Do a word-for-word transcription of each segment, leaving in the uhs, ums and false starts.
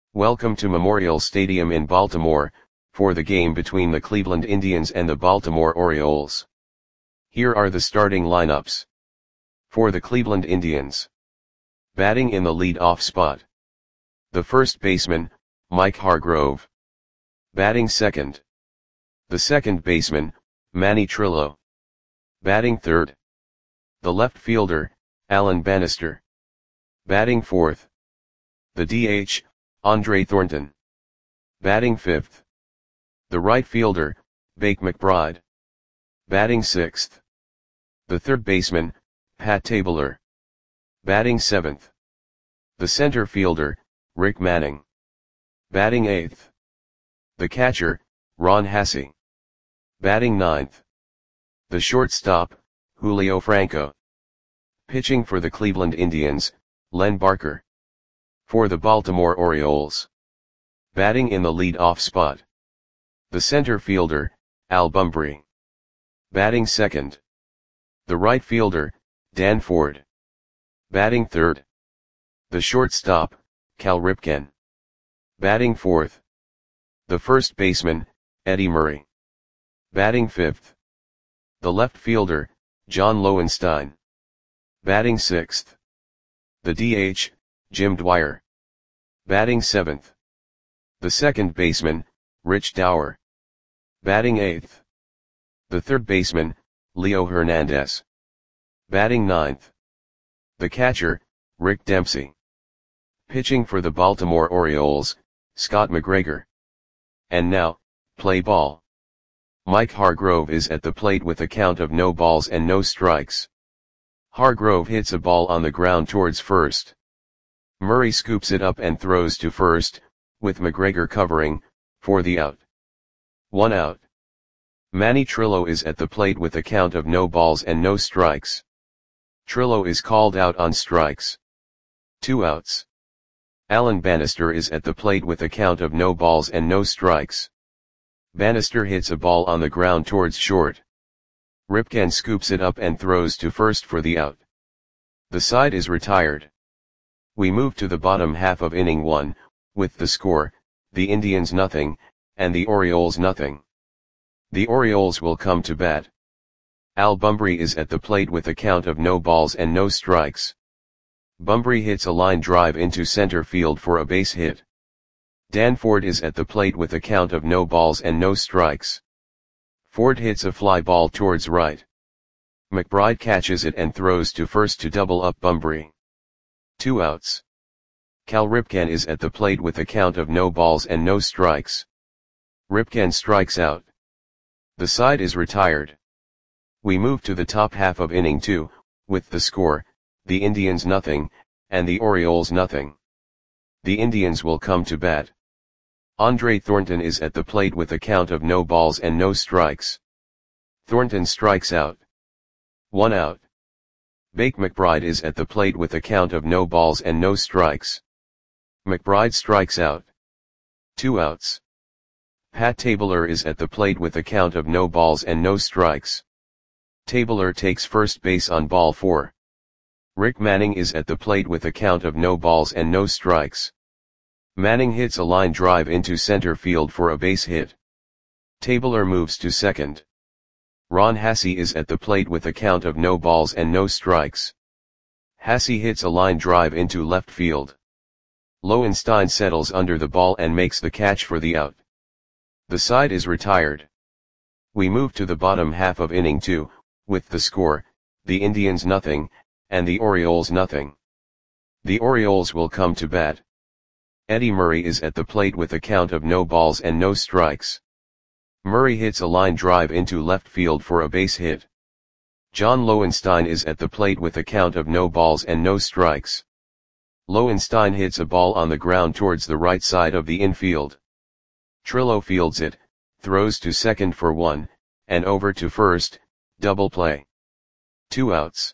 Welcome to Memorial Stadium in Baltimore, for the game between the Cleveland Indians and the Baltimore Orioles. Here are the starting lineups. For the Cleveland Indians. Batting in the lead-off spot. The first baseman, Mike Hargrove. Batting second. The second baseman, Manny Trillo. Batting third. The left fielder, Alan Bannister. Batting fourth. The D H, Andre Thornton. Batting fifth. The right fielder, Bake McBride. Batting sixth. The third baseman, Pat Tabler. Batting seventh. The center fielder, Rick Manning. Batting eighth. The catcher, Ron Hassey. Batting ninth. The shortstop, Julio Franco. Pitching for the Cleveland Indians, Len Barker. For the Baltimore Orioles. Batting in the lead-off spot. The center fielder, Al Bumbry. Batting second. The right fielder, Dan Ford. Batting third. The shortstop, Cal Ripken. Batting fourth. The first baseman, Eddie Murray. Batting fifth. The left fielder, John Lowenstein. Batting sixth. The D H, Jim Dwyer. Batting seventh. The second baseman, Rich Dower. Batting eighth. The third baseman, Leo Hernandez. Batting ninth. The catcher, Rick Dempsey. Pitching for the Baltimore Orioles, Scott McGregor. And now, play ball. Mike Hargrove is at the plate with a count of no balls and no strikes. Hargrove hits a ball on the ground towards first. Murray scoops it up and throws to first, with McGregor covering, for the out. One out. Manny Trillo is at the plate with a count of no balls and no strikes. Trillo is called out on strikes. Two outs. Alan Bannister is at the plate with a count of no balls and no strikes. Bannister hits a ball on the ground towards short. Ripken scoops it up and throws to first for the out. The side is retired. We move to the bottom half of inning one, with the score, the Indians nothing, and the Orioles nothing. The Orioles will come to bat. Al Bumbry is at the plate with a count of no balls and no strikes. Bumbry hits a line drive into center field for a base hit. Dan Ford is at the plate with a count of no balls and no strikes. Ford hits a fly ball towards right. McBride catches it and throws to first to double up Bumbry. Two outs. Cal Ripken is at the plate with a count of no balls and no strikes. Ripken strikes out. The side is retired. We move to the top half of inning two, with the score, the Indians nothing, and the Orioles nothing. The Indians will come to bat. Andre Thornton is at the plate with a count of no balls and no strikes. Thornton strikes out. One out. Bake McBride is at the plate with a count of no balls and no strikes. McBride strikes out. Two outs. Pat Tabler is at the plate with a count of no balls and no strikes. Tabler takes first base on ball four. Rick Manning is at the plate with a count of no balls and no strikes. Manning hits a line drive into center field for a base hit. Tabler moves to second. Ron Hassey is at the plate with a count of no balls and no strikes. Hassey hits a line drive into left field. Lowenstein settles under the ball and makes the catch for the out. The side is retired. We move to the bottom half of inning two, with the score, the Indians nothing, and the Orioles nothing. The Orioles will come to bat. Eddie Murray is at the plate with a count of no balls and no strikes. Murray hits a line drive into left field for a base hit. John Lowenstein is at the plate with a count of no balls and no strikes. Lowenstein hits a ball on the ground towards the right side of the infield. Trillo fields it, throws to second for one, and over to first, double play. Two outs.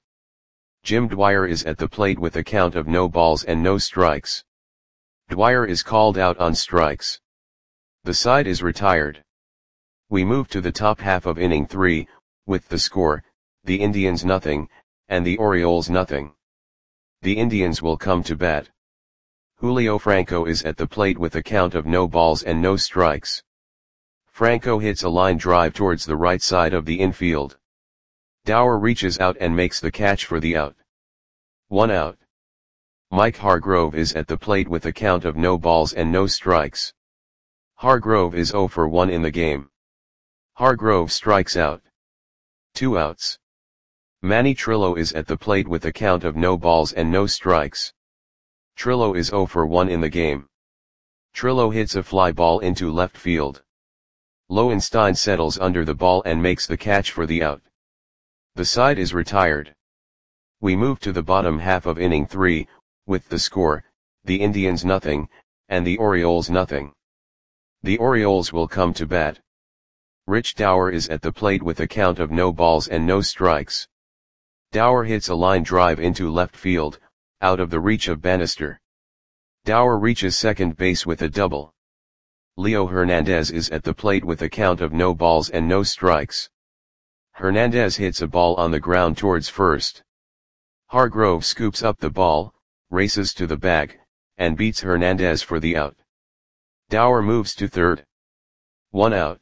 Jim Dwyer is at the plate with a count of no balls and no strikes. Dwyer is called out on strikes. The side is retired. We move to the top half of inning three, with the score, the Indians nothing, and the Orioles nothing. The Indians will come to bat. Julio Franco is at the plate with a count of no balls and no strikes. Franco hits a line drive towards the right side of the infield. Dower reaches out and makes the catch for the out. One out. Mike Hargrove is at the plate with a count of no balls and no strikes. Hargrove is zero for one in the game. Hargrove strikes out. Two outs. Manny Trillo is at the plate with a count of no balls and no strikes. Trillo is zero for one in the game. Trillo hits a fly ball into left field. Lowenstein settles under the ball and makes the catch for the out. The side is retired. We move to the bottom half of inning three, with the score, the Indians nothing, and the Orioles nothing. The Orioles will come to bat. Rich Dower is at the plate with a count of no balls and no strikes. Dower hits a line drive into left field, out of the reach of Bannister. Dower reaches second base with a double. Leo Hernandez is at the plate with a count of no balls and no strikes. Hernandez hits a ball on the ground towards first. Hargrove scoops up the ball, races to the bag, and beats Hernandez for the out. Dower moves to third. One out.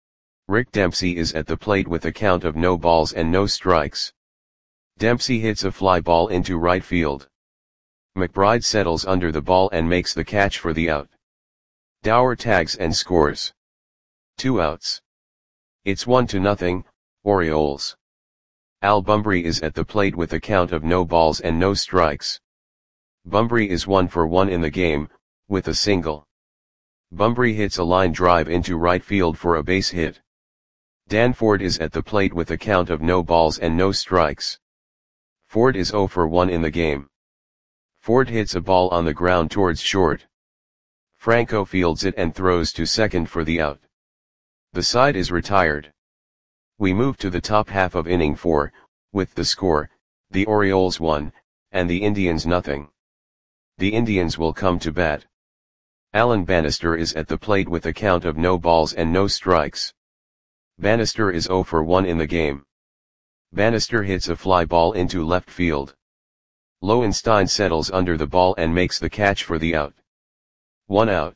Rick Dempsey is at the plate with a count of no balls and no strikes. Dempsey hits a fly ball into right field. McBride settles under the ball and makes the catch for the out. Dower tags and scores. Two outs. It's one to nothing, Orioles. Al Bumbry is at the plate with a count of no balls and no strikes. Bumbry is one for one in the game, with a single. Bumbry hits a line drive into right field for a base hit. Dan Ford is at the plate with a count of no balls and no strikes. Ford is zero for one in the game. Ford hits a ball on the ground towards short. Franco fields it and throws to second for the out. The side is retired. We move to the top half of inning four, with the score, the Orioles one, and the Indians nothing. The Indians will come to bat. Alan Bannister is at the plate with a count of no balls and no strikes. Bannister is zero for one in the game. Bannister hits a fly ball into left field. Lowenstein settles under the ball and makes the catch for the out. One out.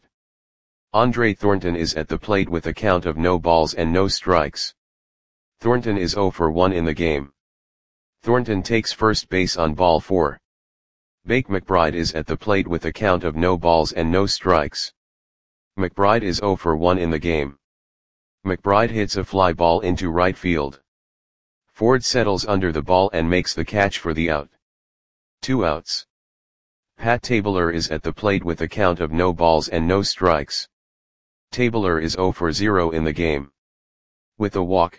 Andre Thornton is at the plate with a count of no balls and no strikes. Thornton is zero for one in the game. Thornton takes first base on ball four. Bake McBride is at the plate with a count of no balls and no strikes. McBride is zero for one in the game. McBride hits a fly ball into right field. Ford settles under the ball and makes the catch for the out. Two outs. Pat Tabler is at the plate with a count of no balls and no strikes. Tabler is zero for zero in the game. With a walk.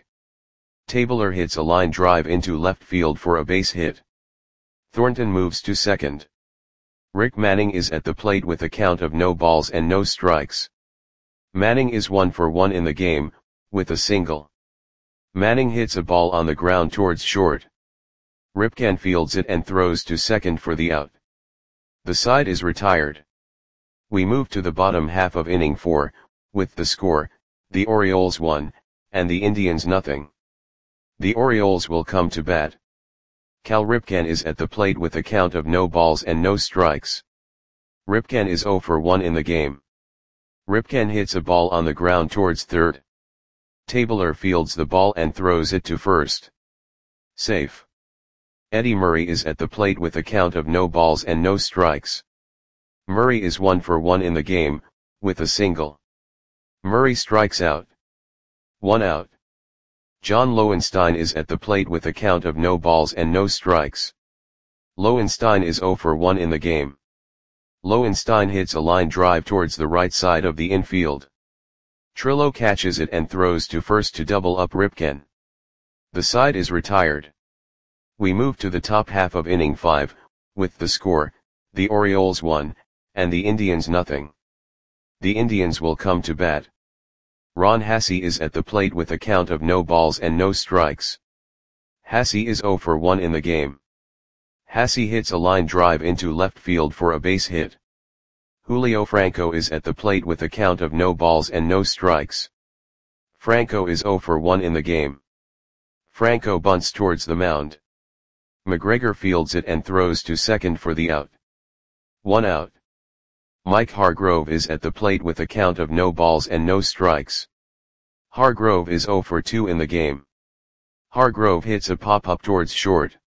Tabler hits a line drive into left field for a base hit. Thornton moves to second. Rick Manning is at the plate with a count of no balls and no strikes. Manning is one for one in the game, with a single. Manning hits a ball on the ground towards short. Ripken fields it and throws to second for the out. The side is retired. We move to the bottom half of inning four, with the score, the Orioles one, and the Indians nothing. The Orioles will come to bat. Cal Ripken is at the plate with a count of no balls and no strikes. Ripken is zero for one in the game. Ripken hits a ball on the ground towards third. Tabler fields the ball and throws it to first. Safe. Eddie Murray is at the plate with a count of no balls and no strikes. Murray is one for one in the game, with a single. Murray strikes out. One out. John Lowenstein is at the plate with a count of no balls and no strikes. Lowenstein is zero for one in the game. Lowenstein hits a line drive towards the right side of the infield. Trillo catches it and throws to first to double up Ripken. The side is retired. We move to the top half of inning five, with the score, the Orioles one, and the Indians nothing. The Indians will come to bat. Ron Hassey is at the plate with a count of no balls and no strikes. Hassey is zero for one in the game. Hassey hits a line drive into left field for a base hit. Julio Franco is at the plate with a count of no balls and no strikes. Franco is zero for one in the game. Franco bunts towards the mound. McGregor fields it and throws to second for the out. One out. Mike Hargrove is at the plate with a count of no balls and no strikes. Hargrove is zero for two in the game. Hargrove hits a pop-up towards short.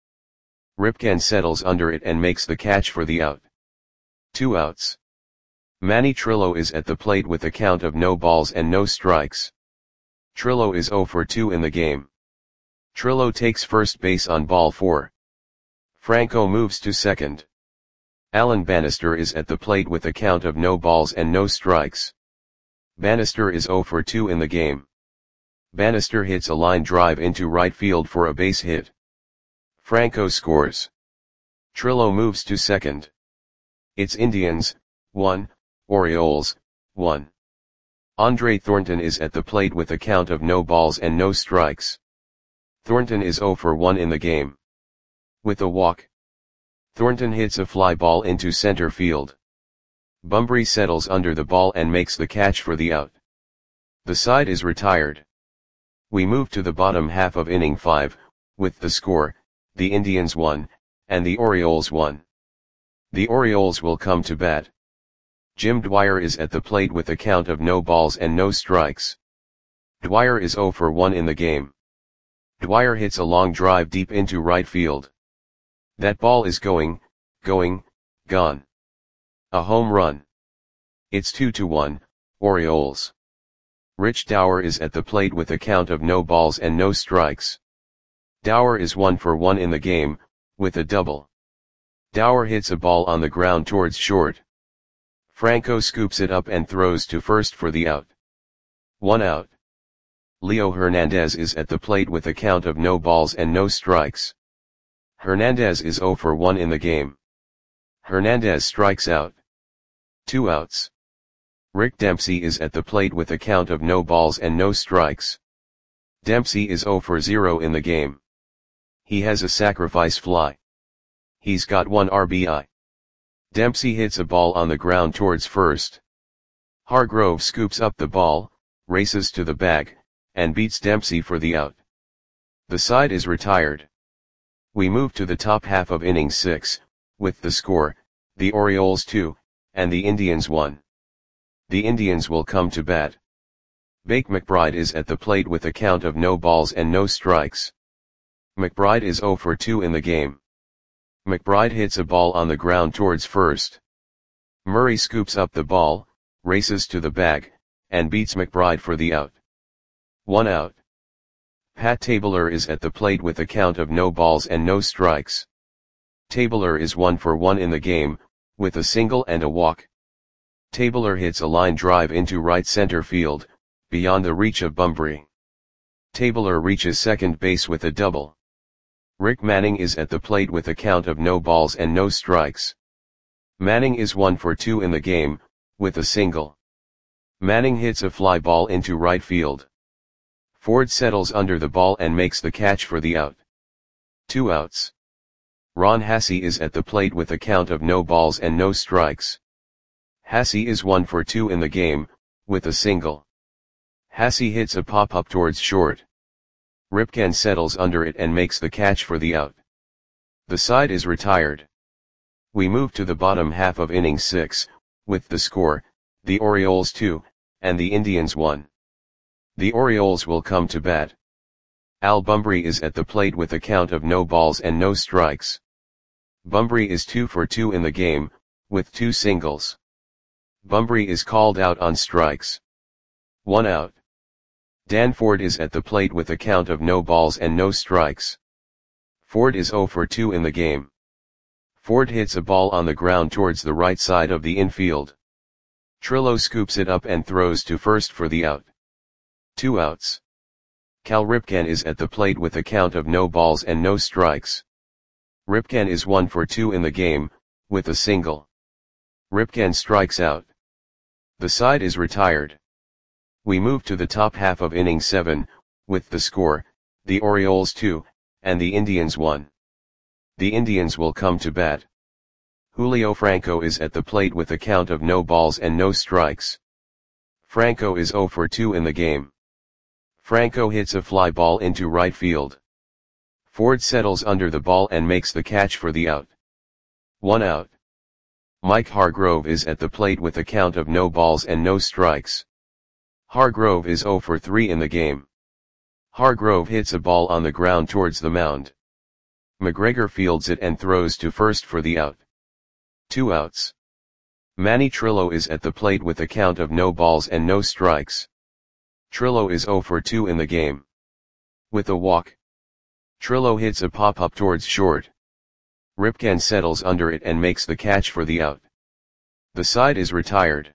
Ripken settles under it and makes the catch for the out. Two outs. Manny Trillo is at the plate with a count of no balls and no strikes. Trillo is zero for two in the game. Trillo takes first base on ball four. Franco moves to second. Alan Bannister is at the plate with a count of no balls and no strikes. Bannister is zero for two in the game. Bannister hits a line drive into right field for a base hit. Franco scores. Trillo moves to second. It's Indians, one, Orioles, one. Andre Thornton is at the plate with a count of no balls and no strikes. Thornton is zero for one in the game. With a walk, Thornton hits a fly ball into center field. Bunbury settles under the ball and makes the catch for the out. The side is retired. We move to the bottom half of inning five, with the score, the Indians one, and the Orioles one. The Orioles will come to bat. Jim Dwyer is at the plate with a count of no balls and no strikes. Dwyer is zero for one in the game. Dwyer hits a long drive deep into right field. That ball is going, going, gone. A home run. It's two to one, Orioles. Rich Dower is at the plate with a count of no balls and no strikes. Dower is one for one in the game, with a double. Dower hits a ball on the ground towards short. Franco scoops it up and throws to first for the out. One out. Leo Hernandez is at the plate with a count of no balls and no strikes. Hernandez is zero for one in the game. Hernandez strikes out. Two outs. Rick Dempsey is at the plate with a count of no balls and no strikes. Dempsey is zero for zero in the game. He has a sacrifice fly. He's got one R B I. Dempsey hits a ball on the ground towards first. Hargrove scoops up the ball, races to the bag, and beats Dempsey for the out. The side is retired. We move to the top half of inning six, with the score, the Orioles two, and the Indians one. The Indians will come to bat. Bake McBride is at the plate with a count of no balls and no strikes. McBride is zero for two in the game. McBride hits a ball on the ground towards first. Murray scoops up the ball, races to the bag, and beats McBride for the out. One out. Pat Tabler is at the plate with a count of no balls and no strikes. Tabler is one for one in the game, with a single and a walk. Tabler hits a line drive into right center field, beyond the reach of Bunbury. Tabler reaches second base with a double. Rick Manning is at the plate with a count of no balls and no strikes. Manning is one for two in the game, with a single. Manning hits a fly ball into right field. Ford settles under the ball and makes the catch for the out. Two outs. Ron Hassey is at the plate with a count of no balls and no strikes. Hassey is one for two in the game, with a single. Hassey hits a pop-up towards short. Ripken settles under it and makes the catch for the out. The side is retired. We move to the bottom half of inning six, with the score, the Orioles two, and the Indians one. The Orioles will come to bat. Al Bunbury is at the plate with a count of no balls and no strikes. Bunbury is two for two in the game, with two singles. Bunbury is called out on strikes. One out. Dan Ford is at the plate with a count of no balls and no strikes. Ford is zero for two in the game. Ford hits a ball on the ground towards the right side of the infield. Trillo scoops it up and throws to first for the out. Two outs. Cal Ripken is at the plate with a count of no balls and no strikes. Ripken is one for two in the game, with a single. Ripken strikes out. The side is retired. We move to the top half of inning seven, with the score, the Orioles two, and the Indians one. The Indians will come to bat. Julio Franco is at the plate with a count of no balls and no strikes. Franco is zero for two in the game. Franco hits a fly ball into right field. Ford settles under the ball and makes the catch for the out. One out. Mike Hargrove is at the plate with a count of no balls and no strikes. Hargrove is zero for three in the game. Hargrove hits a ball on the ground towards the mound. McGregor fields it and throws to first for the out. Two outs. Manny Trillo is at the plate with a count of no balls and no strikes. Trillo is zero for two in the game. With a walk, Trillo hits a pop-up towards short. Ripken settles under it and makes the catch for the out. The side is retired.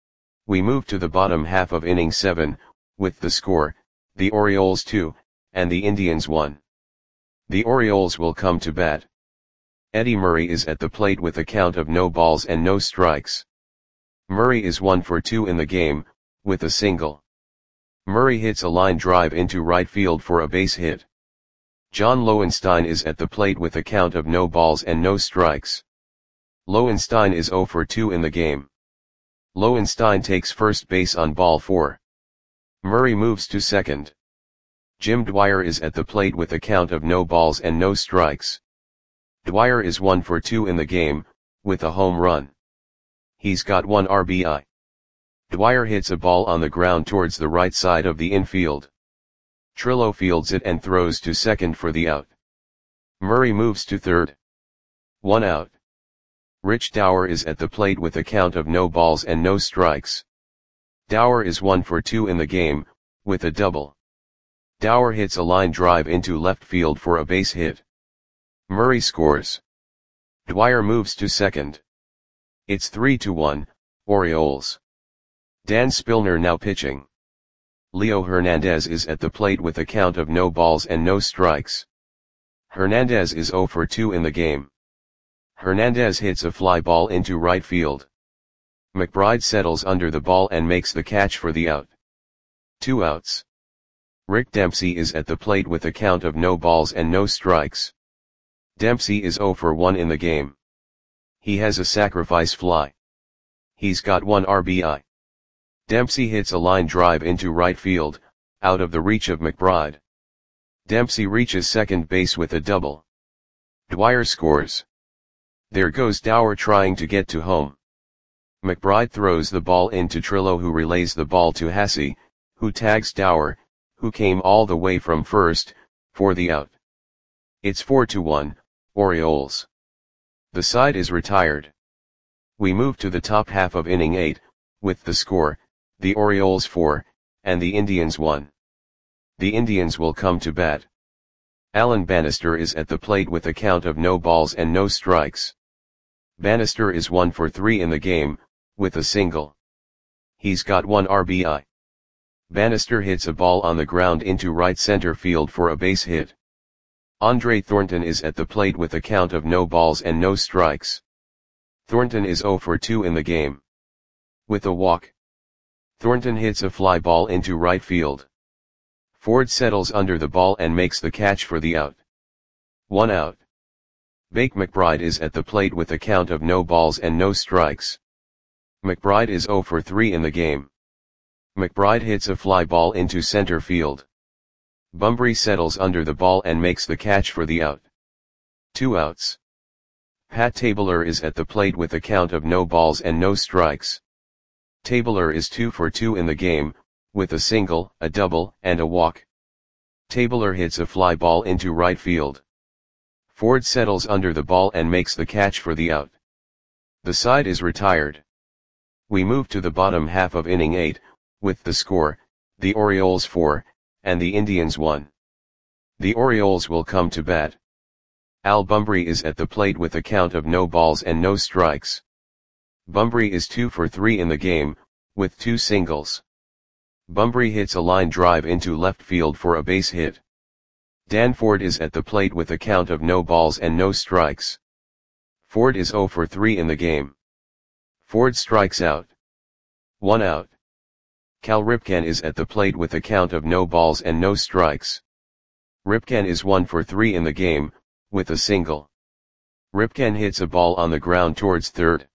We move to the bottom half of inning seven, with the score, the Orioles two, and the Indians one. The Orioles will come to bat. Eddie Murray is at the plate with a count of no balls and no strikes. Murray is one for two in the game, with a single. Murray hits a line drive into right field for a base hit. John Lowenstein is at the plate with a count of no balls and no strikes. Lowenstein is zero for two in the game. Lowenstein takes first base on ball four. Murray moves to second. Jim Dwyer is at the plate with a count of no balls and no strikes. Dwyer is one for two in the game, with a home run. He's got one R B I. Dwyer hits a ball on the ground towards the right side of the infield. Trillo fields it and throws to second for the out. Murray moves to third. One out. Rich Dower is at the plate with a count of no balls and no strikes. Dower is one for two in the game, with a double. Dower hits a line drive into left field for a base hit. Murray scores. Dwyer moves to second. It's three to one, Orioles. Dan Spillner now pitching. Leo Hernandez is at the plate with a count of no balls and no strikes. Hernandez is zero for two in the game. Hernandez hits a fly ball into right field. McBride settles under the ball and makes the catch for the out. Two outs. Rick Dempsey is at the plate with a count of no balls and no strikes. Dempsey is zero for one in the game. He has a sacrifice fly. He's got one R B I. Dempsey hits a line drive into right field, out of the reach of McBride. Dempsey reaches second base with a double. Dwyer scores. There goes Dower trying to get to home. McBride throws the ball into Trillo, who relays the ball to Hasse, who tags Dower, who came all the way from first, for the out. It's four to one, Orioles. The side is retired. We move to the top half of inning eight, with the score, the Orioles four, and the Indians one. The Indians will come to bat. Alan Bannister is at the plate with a count of no balls and no strikes. Bannister is one for three in the game, with a single. He's got one R B I. Bannister hits a ball on the ground into right center field for a base hit. Andre Thornton is at the plate with a count of no balls and no strikes. Thornton is zero for two in the game. With a walk, Thornton hits a fly ball into right field. Ford settles under the ball and makes the catch for the out. One out. Bake McBride is at the plate with a count of no balls and no strikes. McBride is zero for three in the game. McBride hits a fly ball into center field. Bumbry settles under the ball and makes the catch for the out. Two outs. Pat Tabler is at the plate with a count of no balls and no strikes. Tabler is two for two in the game, with a single, a double, and a walk. Tabler hits a fly ball into right field. Ford settles under the ball and makes the catch for the out. The side is retired. We move to the bottom half of inning eight, with the score, the Orioles four, and the Indians one. The Orioles will come to bat. Al Bumbry is at the plate with a count of no balls and no strikes. Bumbry is two for three in the game, with two singles. Bumbry hits a line drive into left field for a base hit. Dan Ford is at the plate with a count of no balls and no strikes. Ford is zero for three in the game. Ford strikes out. One out. Cal Ripken is at the plate with a count of no balls and no strikes. Ripken is one for three in the game, with a single. Ripken hits a ball on the ground towards third.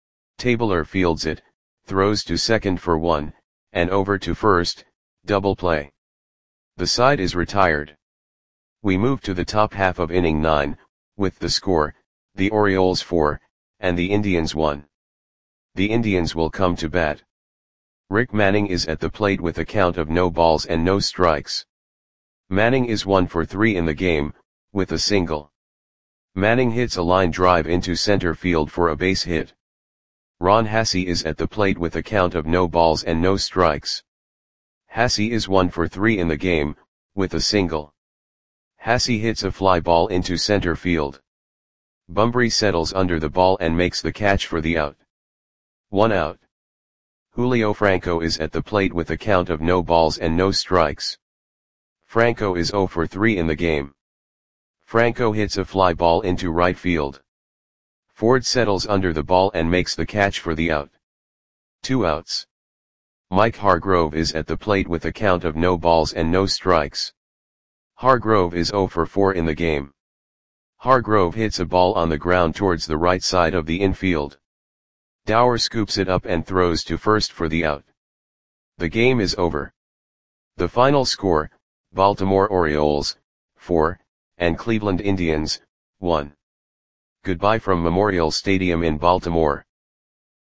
Tabler fields it, throws to second for one, and over to first, double play. The side is retired. We move to the top half of inning nine, with the score, the Orioles four, and the Indians won. The Indians will come to bat. Rick Manning is at the plate with a count of no balls and no strikes. Manning is one for three in the game, with a single. Manning hits a line drive into center field for a base hit. Ron Hassey is at the plate with a count of no balls and no strikes. Hassey is one for three in the game, with a single. Hassey hits a fly ball into center field. Bunbury settles under the ball and makes the catch for the out. One out. Julio Franco is at the plate with a count of no balls and no strikes. Franco is zero for three in the game. Franco hits a fly ball into right field. Ford settles under the ball and makes the catch for the out. Two outs. Mike Hargrove is at the plate with a count of no balls and no strikes. Hargrove is zero for four in the game. Hargrove hits a ball on the ground towards the right side of the infield. Dower scoops it up and throws to first for the out. The game is over. The final score, Baltimore Orioles, four, and Cleveland Indians, one. Goodbye from Memorial Stadium in Baltimore.